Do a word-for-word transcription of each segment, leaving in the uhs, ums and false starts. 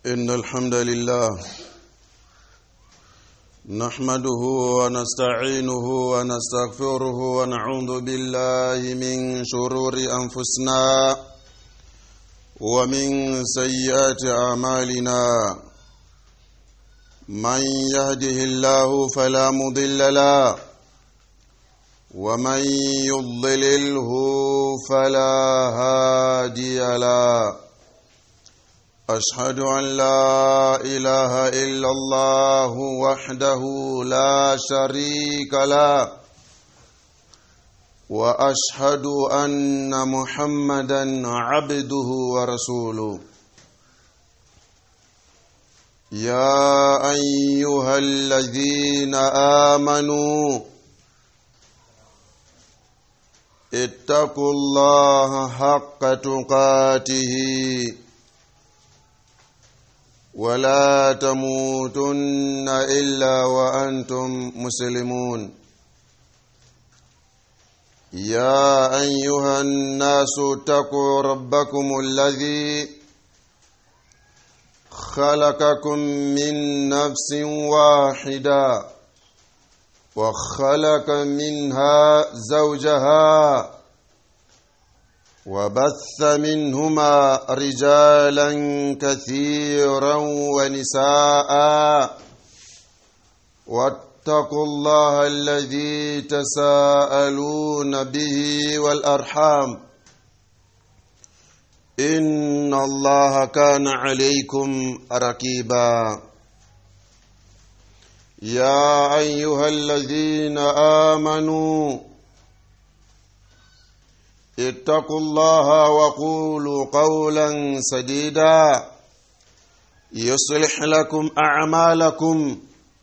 إن الحمد لله نحمده ونستعينه ونستغفره ونعوذ بالله من شرور أنفسنا ومن سيئات أعمالنا من يهده الله فلا مضل له ومن يضلله فلا هادي له أشهد أن لا إله إلا الله وحده لا شريك له وأشهد أن محمدا عبده ورسوله يا أيها الذين آمنوا اتقوا الله حق تقاته ولا تموتن إلا وأنتم مسلمون يا أيها الناس اتقوا ربكم الذي خلقكم من نفس واحدة وخلق منها زوجها وبث منهما رجالا كثيرا ونساء واتقوا الله الذي تساءلون به والأرحام إن الله كان عليكم رقيبا يا أيها الذين آمنوا اتقوا الله وقولوا قولا سديدا يصلح لكم أعمالكم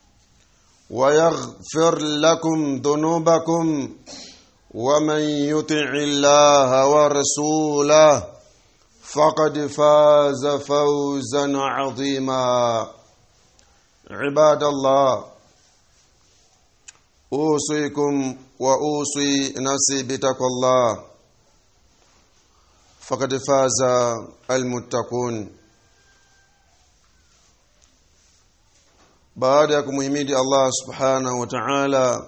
ويغفر لكم ذنوبكم ومن يطع الله ورسوله فقد فاز فوزا عظيما عباد الله أوصيكم وأوصي نفسي بتقوى الله فقد فاز المتقون. Baada ya kumhimidi Allah subhanahu wa ta'ala,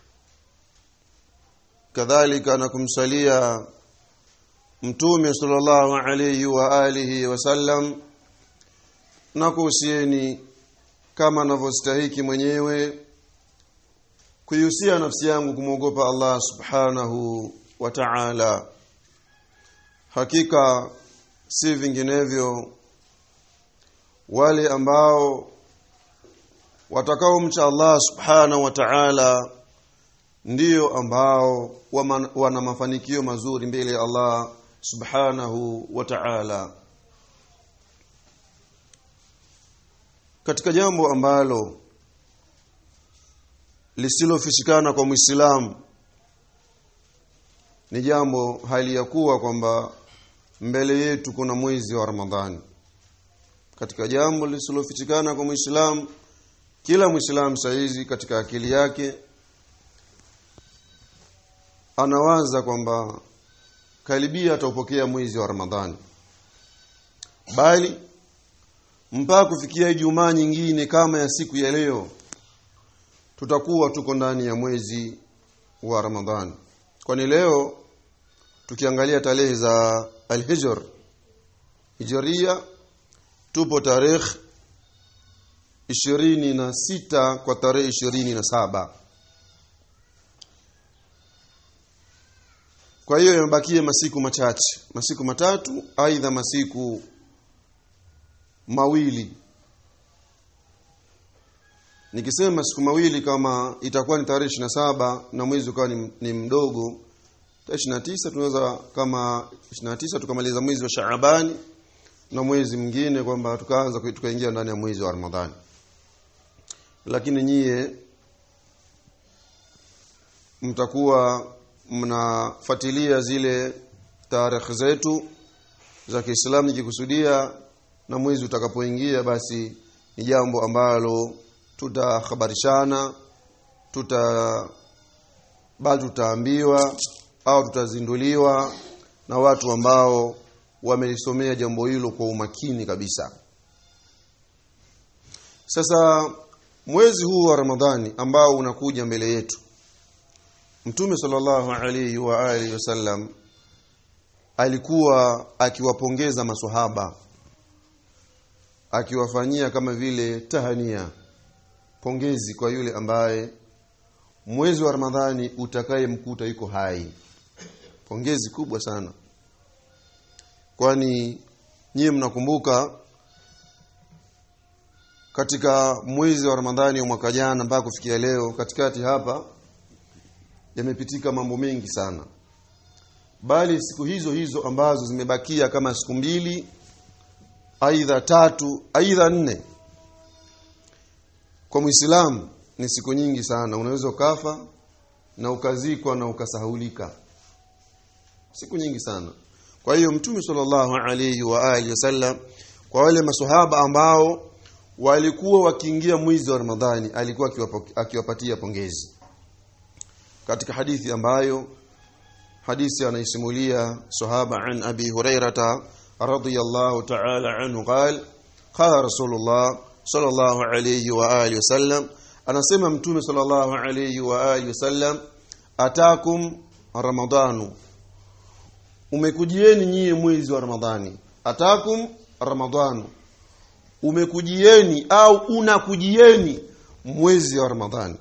kadhalika na kumsalia mtume sallallahu alayhi wa alihi wasallam, na kuhusieni kama ninavyostahili mwenyewe kuihusia nafsi yangu kumwogopa Allah subhanahu wa ta'ala. Hakika si vinginevyo wale ambao watakaomcha Allah subhanahu wa ta'ala ndio ambao wana mafanikio mazuri mbele ya Allah subhanahu wa ta'ala. Katika jambo ambalo lisilofichikana kwa Muislamu ni jambo hali ya kuwa kwamba mbele yetu kuna mwezi wa Ramadhani. Katika jambo lisilofichikana kwa Muislamu, kila Muislamu saizi katika akili yake anawaza kwamba karibia ataupokea mwezi wa Ramadhani, bali mpaka kufikia Ijumaa nyingine kama ya siku ya leo tutakuwa tuko ndani ya mwezi wa Ramadhani. Kwani leo tukiangalia tarehe za al-Hijr Hijria, tupo tarehe ishirini na sita kwa tarehe ishirini na saba. Kwa hiyo yamebakia masiku machache, masiku matatu aidha masiku mawili. Nikisema siku mawili kama itakuwa ni tarehe ishirini na saba na mwezi ukawa ni, ni mdogo, tarehe ishirini na tisa tunaweza kama ishirini na tisa tukamaliza mwezi wa Shaabani na mwezi mwingine kwamba tukaanza tukaingia ndani ya mwezi wa Ramadhani. Lakini nyie mtakuwa mnafuatilia zile tarehe zetu za Kiislamu nikikusudia, na mwezi utakapoingia basi ni jambo ambalo tutahabarishana, tuta bado tutaambiwa au tutazinduliwa na watu ambao wamelisomea jambo hilo kwa umakini kabisa. Sasa mwezi huu wa Ramadhani ambao unakuja mbele yetu, Mtume sallallahu alayhi wa alihi wasallam alikuwa akiwapongeza maswahaba, akiwafanyia kama vile tahania, pongezi kwa yule ambaye mwezi wa Ramadhani utakayemkuta yuko hai. Pongezi kubwa sana. Kwani nyie mnakumbuka katika mwezi wa Ramadhani wa mwaka jana mpaka kufikia leo, katikati hapa yamepitika mambo mengi sana. Bali siku hizo hizo ambazo zimebakia kama siku mbili, aidha tatu, aidha nne, kwa Muislamu ni siku nyingi sana. Unaweza ukafa na ukazikwa na ukasahulika. Siku nyingi sana. Kwa hiyo Mtume sallallahu alayhi wa alihi wasallam kwa wale maswahaba ambao walikuwa wakiingia mwezi wa Ramadhani alikuwa akiwapatia pongezi. Katika hadithi ambayo hadithi anaisimulia sahaba an Abi Hurairah radhiyallahu ta'ala anhu qala qala Rasulullah sallallahu alayhi wa alihi wasallam, anasema Mtume sallallahu alayhi wa alihi wasallam, atakum Ramadhanu, umekujieni nyie mwezi wa Ramadhani. Atakum Ramadhanu, umekujieni au unakujieni mwezi wa Ramadhani.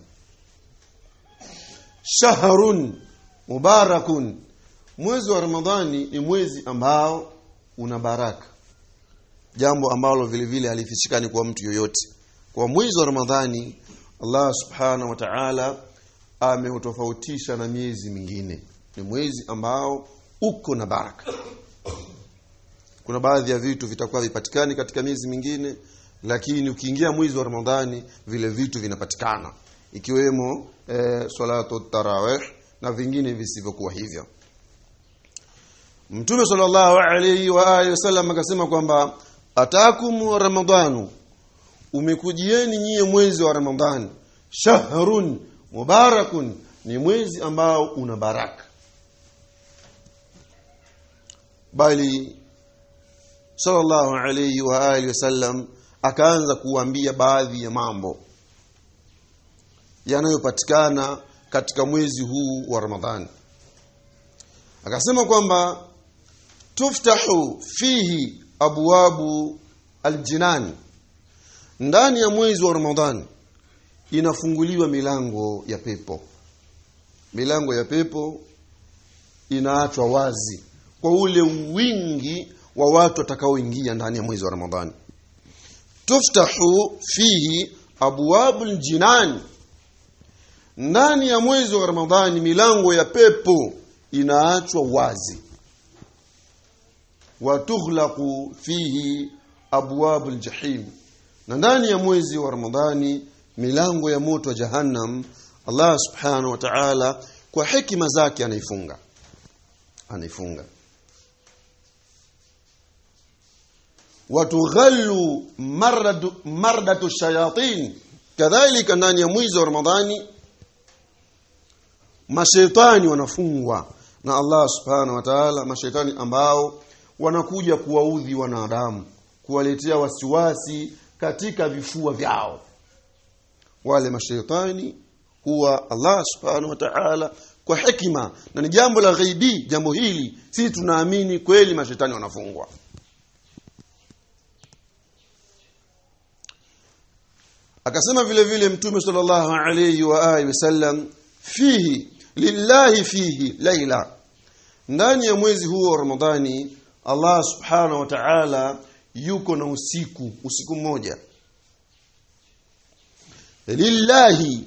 Shahrun mubarakun, mwezi wa Ramadhani ni mwezi ambao una baraka, jambo ambalo vile vile halifichikani kwa mtu yoyote. Kwa mwezi wa Ramadhani Allah subhanahu wa ta'ala ameutofautisha na miezi mingine. Ni mwezi ambao uko na baraka. Kuna baadhi ya vitu vitakuwa vipatikani katika miezi mingine, lakini ukiingia mwezi wa Ramadhani vile vitu vinapatikana, ikiwemo e, salatu tarawih na vingine visivyokuwa hivyo. Mtume sallallahu alayhi wa alihi wasallam akasema kwamba atakum Ramadhanu, umekujieni nyie mwezi wa Ramadhani. Shahrun mubarakun, ni mwezi ambao una baraka. Bali sallallahu alayhi wa alihi wasallam akaanza kuambia baadhi ya mambo yanayopatikana katika mwezi huu wa Ramadhani. Akasema kwamba tuftahu fihi abwabu aljinan, ndani ya mwezi wa Ramadhani inafunguliwa milango ya pepo. Milango ya pepo inaachwa wazi kwa ule wingi wa watu watakaoingia ndani ya mwezi wa Ramadhani. Tuftahu fihi abwabul jinan, ndani ya mwezi wa Ramadhani milango ya pepo inaachwa wazi. Wa tughlaqu fihi abwabul jahim, na ndani ya mwezi wa Ramadhani milango ya moto wa jahannam Allah subhanahu wa ta'ala kwa hekima zake anaifunga. Anaifunga. Watughallu maradu mardatu shayatin, kadhalika ndani ya mwezi wa Ramadhani mashaitani wanafungwa na Allah subhanahu wa ta'ala. Mashaitani ambao wanakuja kuwaudhi wanadamu, kuwaletea wasiwasi katika vifua vyao. Wale mashaitani huwa Allah subhanahu wa ta'ala kwa hekima, na ni jambo la ghaibi. Jambo hili sisi tunaamini kweli mashaitani wanafungwa. Akasema vile vile Mtume sallallahu alayhi wa alihi wasallam, fihi lillahi fihi laila, ndani ya mwezi huu wa Ramadhani Allah subhanahu wa ta'ala yuko na usiku, usiku mmoja. Lillahi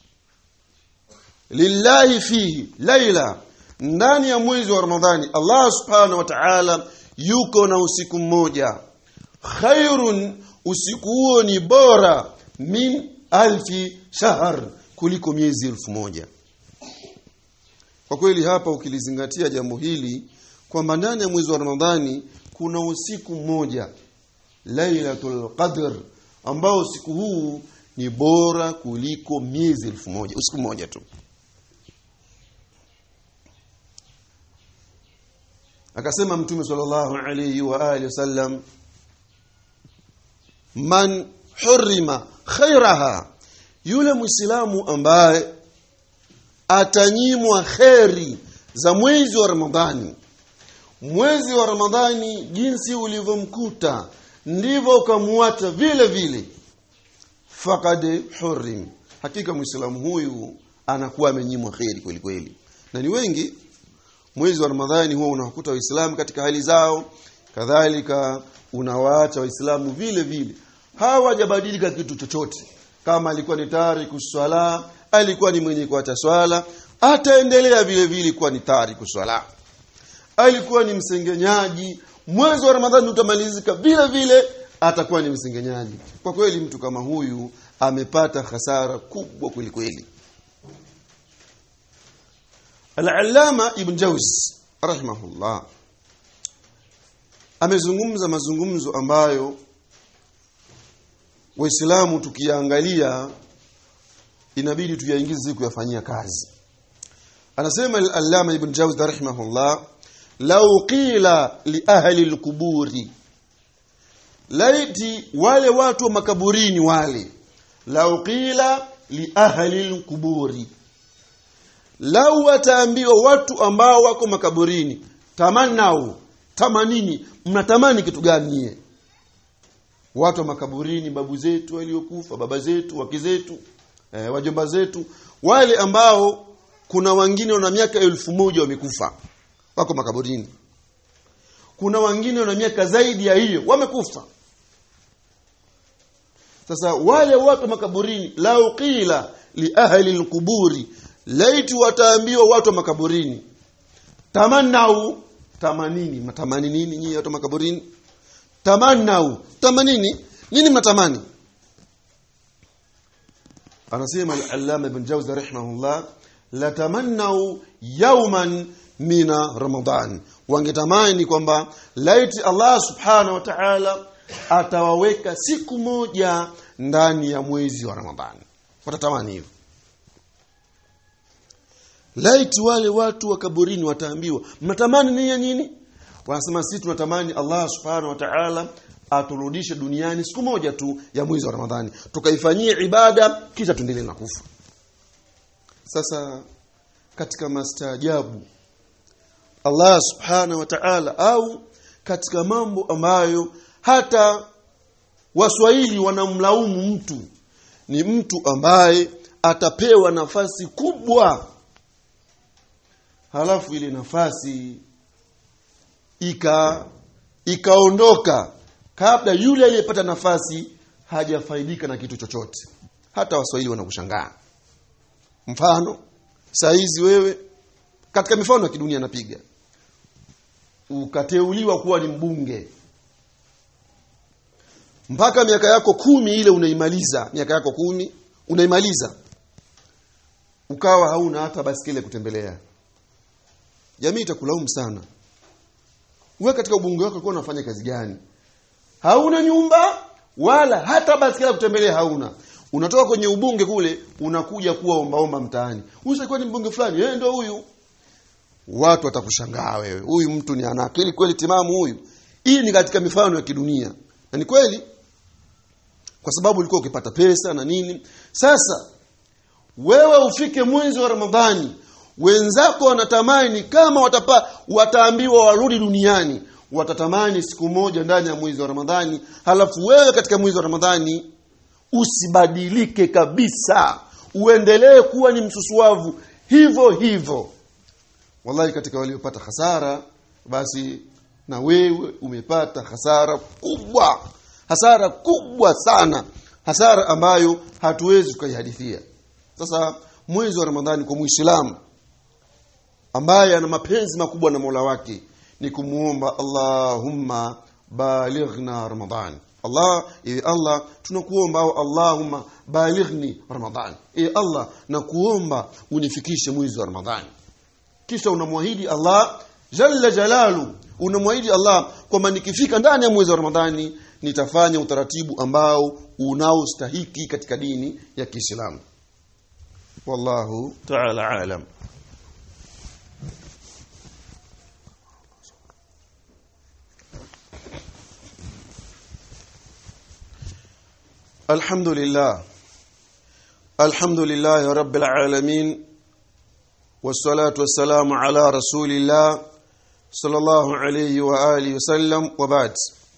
lillahi fihi laila, ndani ya mwezi wa Ramadhani Allah subhanahu wa ta'ala yuko na usiku mmoja. Khairun, usiku huo ni bora, min alfi shahr, kuliko miezi elfu moja. Kwa kweli hapa ukilizingatia jambo hili kwamba ndani ya mwezi wa Ramadhani kuna usiku mmoja, Lailatul Qadr, ambao usiku huu ni bora kuliko miezi elfu moja. Usiku mmoja tu. Akasema Mtume sallallahu alayhi wa alihi wasallam, man hurima khairaha, yule muislamu ambaye atanyimwa khairi za mwezi wa Ramadhani. Mwezi wa Ramadhani jinsi ulivyomkuta ndivyo ukamuacha vile vile, faqad hurim, hakika muislamu huyu anakuwa amenyimwa khairi kweli kweli. Na ni wengi mwezi wa Ramadhani huwa unakuta waislamu katika hali zao, kadhalika unawaacha waislamu vile vile, hawajabadilika kitu chochote. Kama alikuwa ni tariku swala, alikuwa ni mwenye kuacha swala, ataendelea vile vile kuwa ni tariku swala. Alikuwa ni msengenyaji, mwezi wa Ramadhani utamalizika vile vile atakuwa ni msengenyaji. Kwa kweli mtu kama huyu amepata hasara kubwa kweli kweli. Al-Allama Ibn Jawzi rahimahullah amezungumza mazungumzo ambayo waislamu tukiangalia inabidi tuyaingize kuyafanyia kazi. Anasema Al-Allama Ibn Jawzi rahimahullah, law qila li ahli al-quburi, laiti wale watu wa makaburini wale, law qila li ahli al-quburi, lau wataambiwa watu ambao wako makaburini, tamanau, tamanini, mnatamani kitu gani nyie? Watu wa makaburini, babu zetu waliokufa, baba zetu, wake zetu, eh, wajomba zetu, wale ambao kuna wengine wana miaka elfu moja wamekufa, wako makaburini. Kuna wengine wana miaka zaidi ya hiyo wamekufa. Sasa wale watu makaburini, lau qila li ahli al-quburi, laiti wataambiwa watu makaburini, tamannau, tamanini, matamanini nini nyinyi watu makaburini? Tamannau, tamanini nini? Matamani. Anasema Al-Allama Ibn Jawzi rahimahullah, la tamannau yawman mina Ramadan, wangetamani kwamba laiti Allah subhanahu wa ta'ala atawaweka siku moja ndani ya mwezi wa Ramadhani. Watatamani hivyo. Laiti wale watu wa kaburini wataambiwa, mnatamani nini nini? Wanasema sisi tunatamani Allah subhanahu wa ta'ala aturudishe duniani siku moja tu ya mwezi wa Ramadhani, tukaifanyie ibada kisha tuendelee na kufa. Sasa katika mastaajabu Allah subhanahu wa ta'ala, au katika mambo ambayo hata Waswahili wanamlaumu mtu, ni mtu ambaye atapewa nafasi kubwa, halafu ile nafasi ika ikaondoka kabla yule aliyepata nafasi hajafaidika na kitu chochote. Hata Waswahili wanakushangaa. Mfano, saizi wewe katika mifano ya kidunia napiga, ukateuliwa kuwa ni mbunge, mpaka miaka yako kumi ile unaimaliza, miaka yako kumi unaimaliza, ukawa hauna hata basikeli kutembelea, jamii itakulaumu sana. Wewe katika ubunge wako ulikuwa unafanya kazi gani? Hauna nyumba wala hata basikeli kutembelea hauna. Unatoka kwenye ubunge kule unakuja kuwa ombaomba mtaani. Ushakuwa ni mbunge fulani, eh ndio huyu. Watu watakushangaa wewe. Huyu mtu ni ana akili kweli timamu huyu? Hii ni katika mifano ya kidunia. Na ni kweli, kwa sababu ulikuwa ukipata pesa na nini. Sasa wewe ufike mwezi wa Ramadhani, wenzako wanatamani kama watapa, wataambiwa warudi duniani, watatamani siku moja ndani ya mwezi wa Ramadhani, halafu wewe katika mwezi wa Ramadhani usibadilike kabisa, uendelee kuwa ni msusuavu hivyo hivyo. Wallahi katika waliopata hasara, basi na wewe umepata hasara kubwa, hasara kubwa sana, hasara ambayo hatuwezi kuihadithia. Sasa mwezi wa Ramadhani kwa Muislamu ambaye ana mapenzi makubwa na Mola wake ni kumuomba Allahumma balighna Ramadhan. Allah, e Allah, tunakuomba au Allahumma balighni Ramadhan. E Allah, nakuomba unifikishe mwezi wa Ramadhani. Kisha unamwahidi Allah jalla jalalu, unamwahidi Allah kwamba nikifika ndani ya mwezi wa Ramadhani nitafanya utaratibu ambao unaostahiki katika dini ya Kiislamu. Wallahu ta'ala alam. الحمد لله الحمد لله رب العالمين والصلاة والسلام على رسول الله صلى الله عليه وآله وسلم وبعد.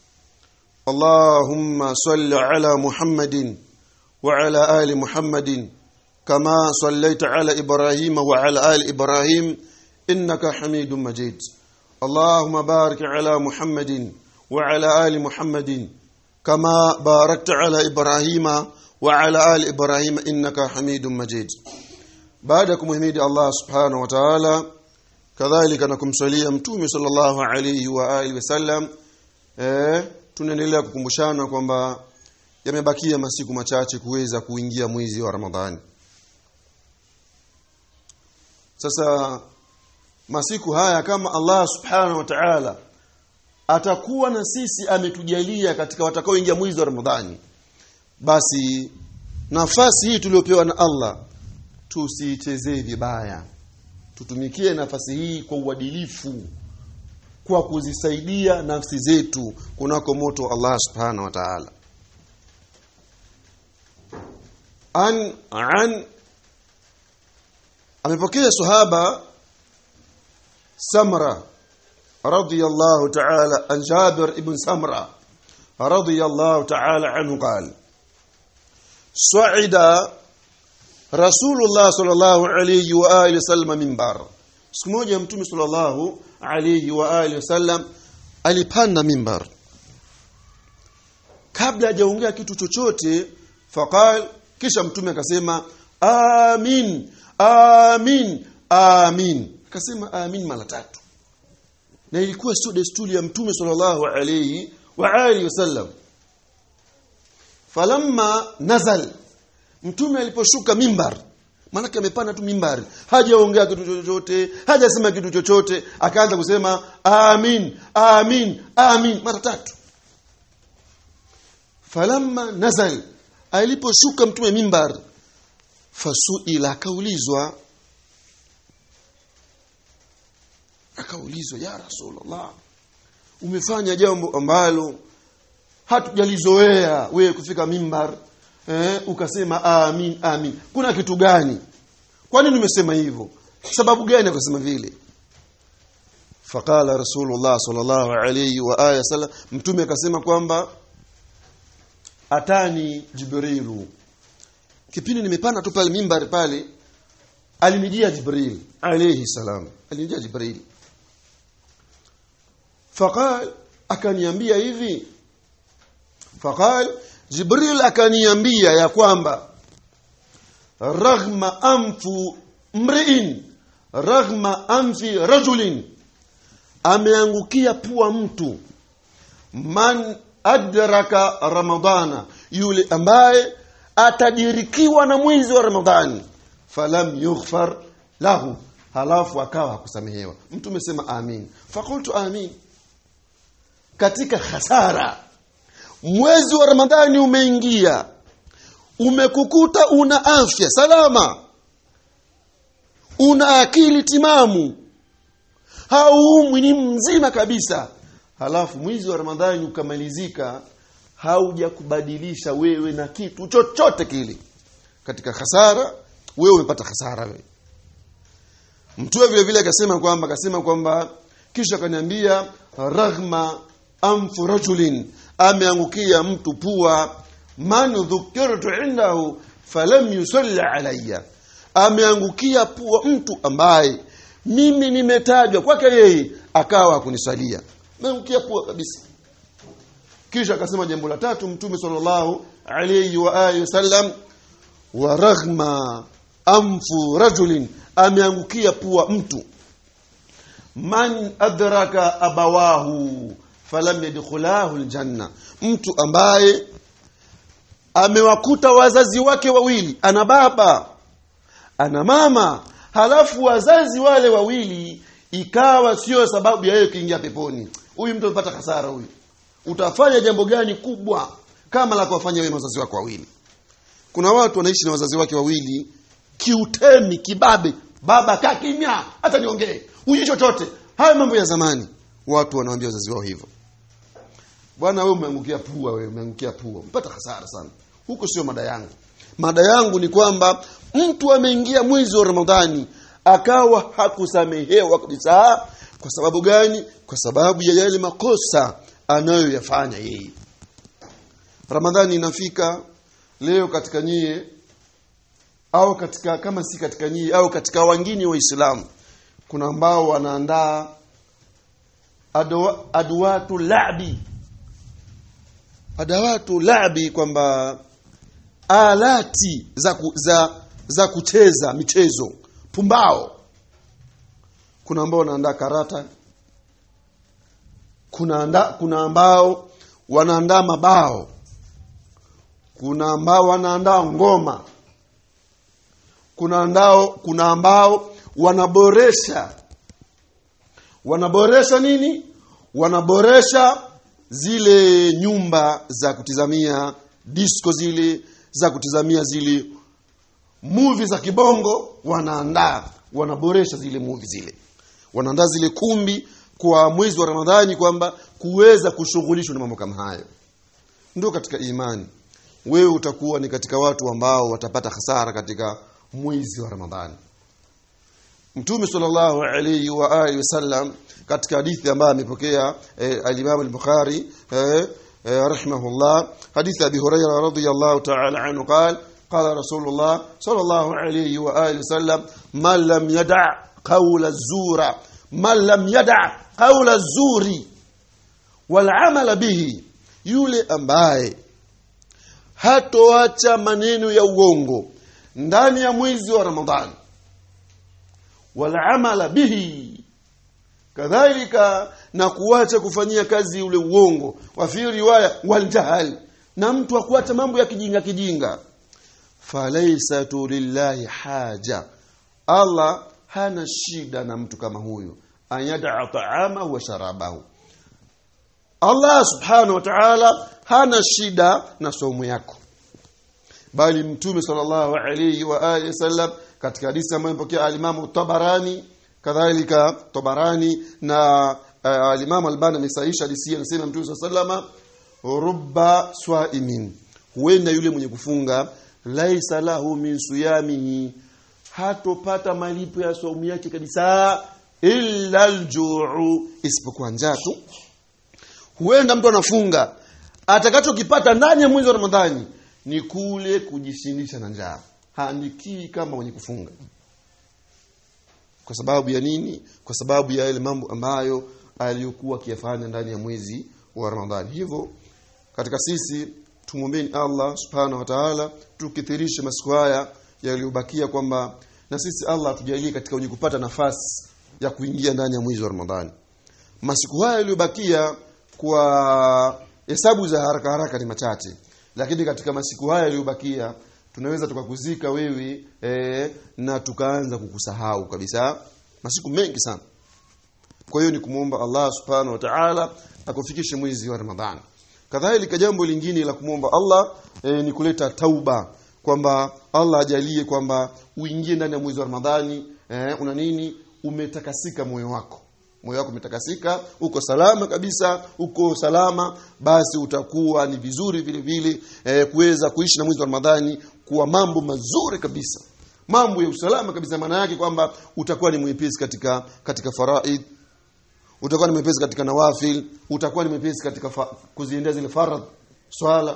اللهم صل على محمد وعلى آل محمد كما صليت على إبراهيم وعلى آل إبراهيم إنك حميد مجيد. اللهم بارك على محمد وعلى آل محمد كما باركت على إبراهيم وعلى آل إبراهيم إنك حميد مجيد. بعدكم حميد الله سبحانه وتعالى kadhalika na kumsalia mtume sallallahu alayhi wa alihi wasallam. Eh tunaendelea kukumbushana kwamba yamebakia masiku machache kuweza kuingia mwezi wa Ramadhani. Sasa masiku haya kama Allah subhanahu wa ta'ala atakuwa na sisi ametujalia katika watakaoingia mwezi wa Ramadhani, basi nafasi hii tuliyopewa na Allah tusiichezee vibaya. Tutumikie nafasi hii kwa uadilifu, kwa kuzisaidia nafsi zetu kunako moto Allah subhanahu wa ta'ala. An an amepokea sahaba Samra radiyallahu ta'ala an Jabir ibn Samra radiyallahu ta'ala anhu qala su'ida Rasulullah sallallahu alayhi wa alihi wasallam mimbar. Siku moja mtume sallallahu alayhi wa alihi wasallam alipanda mimbar. Kabla hajaongea kitu chochote, faqal, kisha mtume akasema amin amin amin, akasema amin mara tatu. Na ilikuwa sio desturi ya mtume sallallahu alayhi wa alihi wasallam. Falamma nazal, mtume aliposhuka mimbar, maana amepanda tu mimbar, hajaongea kitu chochote, hajasema kitu chochote, akaanza kusema amin amin amin mara tatu. Falamma nazal, aliposhuka mtume mimbar, fasuila, akaulizwa akaulizwa ya Rasulullah, umefanya jambo ambalo hatujalizoea wewe kufika mimbar, eh, ukasema amin amin, kuna kitu gani? Kwa nini umesema hivyo? Sababu gani ukasema vile? Faqala Rasulullah sallallahu alayhi wa alihi wasallam, mtume akasema kwamba atani Jibrilu, kipindi nimepanda tu pale mimbar pale alinijia Jibril alayhi salam, alinijia Jibril. Faqal, akaniambia hivi, faqal Jibril akaniambia ya kwamba raghma anfu mri'in raghma anfi rajulin, ameangukia pua mtu, man adraka ramadhana, yule ambaye atadirikiwa na mwezi wa Ramadhani, falam yughfar lahu, halafu akawa kusamehewa. Mtume sema amin. Fakultu amin. Katika hasara, mwezi wa Ramadhani umeingia, umekukuta una afya salama, una akili timamu, haumwi, ni mzima kabisa, halafu mwezi wa Ramadhani ukamalizika, haujakubadilisha wewe na kitu chochote kile, katika hasara, wewe umepata hasara wewe. Mtume vile vile akasema kwamba akasema kwamba kisha akaniambia raghma anfu rajulin, ameangukia mtu pua, man dhukirtu indahu falam yusalli alayya, ameangukia pua mtu ambaye mimi nimetajwa kwake yeye akawa hakunisalia, ameangukia pua kabisa. Kisha akasema jambo la tatu mtume sallallahu alayhi wa alihi wasallam, wa raghma anfu rajulin, ameangukia pua mtu, man adraka abawahu falam yadkhulahu aljanna, mtu ambaye amewakuta wazazi wake wawili, ana baba ana mama, halafu wazazi wale wawili ikawa sio sababu ya yeye kuingia peponi. Huyu mtu amepata hasara huyu. Utafanya jambo gani kubwa kama la kuwafanya wewe wazazi wako wawili? Kuna watu wanaishi na wazazi wake wawili kiutemi, kibabe, baba kakimya hata niongee, huyu chochote. Haya mambo ya zamani. Watu wanaambia wazazi wao hivyo. Bwana wewe umeangukia pua, wewe umeangukia pua, mpata hasara sana. Huko sio mada yangu. Mada yangu ni kwamba mtu ameingia mwezi wa Ramadhani akawa hakusamehewa kabisa. Kwa sababu gani? Kwa sababu ya yale makosa anayoyafanya yeye. Ramadhani inafika leo katika nyie au katika kama si katika nyie au katika wengine waislamu, kuna ambao wanaandaa adwa, adwatu labi adawatu labi kwamba alati za, ku, za za kucheza michezo pumbao. Kuna ambao wanaandaa karata, kuna anda, kuna ambao wanaandaa mabao, kuna ambao wanaandaa ngoma, kuna andao kuna ambao wanaboresha wanaboresha nini? Wanaboresha zile nyumba za kutizamia disco, zile za kutizamia zile movie za kibongo, wanaandaa wanaboresha zile movie zile, wanaandaa zile kumbi kwa mwezi wa Ramadhani kwamba kuweza kushughulishwa na mambo kama hayo. Ndio katika imani wewe utakuwa ni katika watu ambao watapata hasara katika mwezi wa Ramadhani. Mtume sallallahu alayhi wa alihi wasallam katika hadithi ambayo amepokea eh, al-Imam al-Bukhari eh, eh, rahimahullah, hadithi Abi Hurairah radhiyallahu ta'ala anhu qala qala Rasulullah sallallahu alayhi wa alihi wasallam man lam yada' qawla az-zura man lam yada' qawla az-zuri wal 'amala bihi, yule ambaye hatoacha maneno ya uongo ndani ya mwezi wa Ramadhani, wal 'amala bihi, kadhalika na kuacha kufanyia kazi ule uongo, wa fi riwaya wal jahal, na mtu akuacha mambo ya kijinga kijinga, falaysa lillahi haja, Allah hana shida na mtu kama huyo, ayada ta'ama wa sharabahu. Allah subhanahu wa ta'ala hana shida na saumu yako, bali Mtume sallallahu alayhi wa alihi wasallam katika hadithi ambayo mpokea al-Imam Tabarani, kadhalika Tabarani na uh, al-Imam Albani amesahihisha hadithi, anasema Mtume sallallahu alayhi wasallam rubba swaimin, huenda yule mwenye kufunga laisa lahu min siyamihi, hatopata malipo ya saumu yake kabisa, illa al-ju'u, isipokuwa njaa tu. Huenda mtu anafunga atakachokipata ndani ya mwezi wa Ramadhani ni kule kujishindisha na njaa, haandiki kama mwenye kufunga. Kwa sababu ya nini? Kwa sababu ya ile mambo ambayo aliyokuwa akiyafanya ndani ya mwezi wa Ramadhani. Hivyo katika sisi tumwombeni Allah subhanahu wa ta'ala tukithirishe masiku haya yaliyobakia, kwamba na sisi Allah atujalie katika wenye kupata nafasi ya kuingia ndani ya mwezi wa Ramadhani. Masiku haya yaliyobakia kwa hesabu za haraka haraka ni machache, lakini katika masiku haya yaliyobakia tunaweza tukakuzika wewe e, na tukaanza kukusahau kabisa, masiku mengi sana. Kwa hiyo ni kumuomba Allah subhanahu wa ta'ala akufikishe mwezi wa Ramadhani. Kadhalika jambo lingine la kumuomba Allah e, ni kuleta tauba, kwamba Allah ajalie kwamba uingie ndani ya mwezi wa Ramadhani e, una nini, umetakasika moyo wako, moyo wako umetakasika, uko salama kabisa, uko salama, basi utakuwa ni vizuri vile vile e, kuweza kuishi na mwezi wa Ramadhani kwa mambo mazuri kabisa, mambo ya usalama kabisa. Maana yake kwamba utakuwa ni mwepesi katika katika faraid, utakuwa ni mwepesi katika nawafil, utakuwa ni mwepesi katika kuziendea zile faradh swala,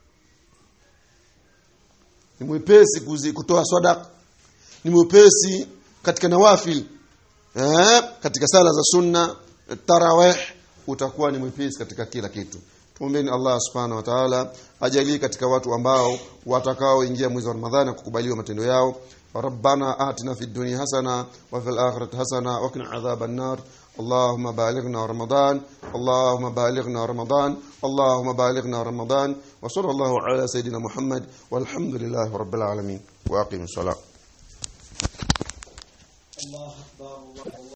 ni mwepesi kuzi, kutoa sadaqa, ni mwepesi katika nawafil eh, katika sala za sunna, tarawih, utakuwa ni mwepesi katika kila kitu. Tuombeni Allah subhanahu wa ta'ala ajalie katika watu ambao watakao ingia mwezi wa Ramadhani kukubaliwa matendo yao. Rabbana atina fid dunya hasana wa fil akhirati hasana wa qina adhaban nar. Allahumma balighna Ramadan, Allahumma balighna Ramadan, Allahumma balighna Ramadan, wa sallallahu ala sayidina Muhammad walhamdulillahi rabbil alamin wa aqimus salat. Allah akbar.